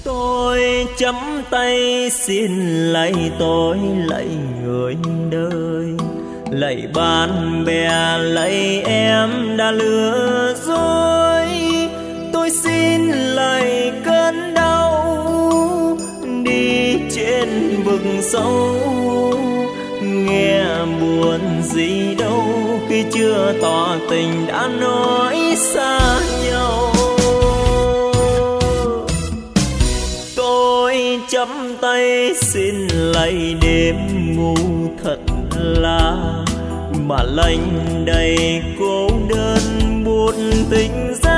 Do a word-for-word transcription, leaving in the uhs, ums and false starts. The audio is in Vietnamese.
Tôi chấm tay xin lạy tôi, lạy người đời, lạy bạn bè, lạy em đã lừa dối. Tôi xin lạy cơn đau đi trên vực sâu, nghe buồn gì đâu khi chưa tỏ tình đã nói xa nhau. Tôi chấm tay xin lạy đêm ngủ thật là mà lạnh đầy cô đơn buồn tình.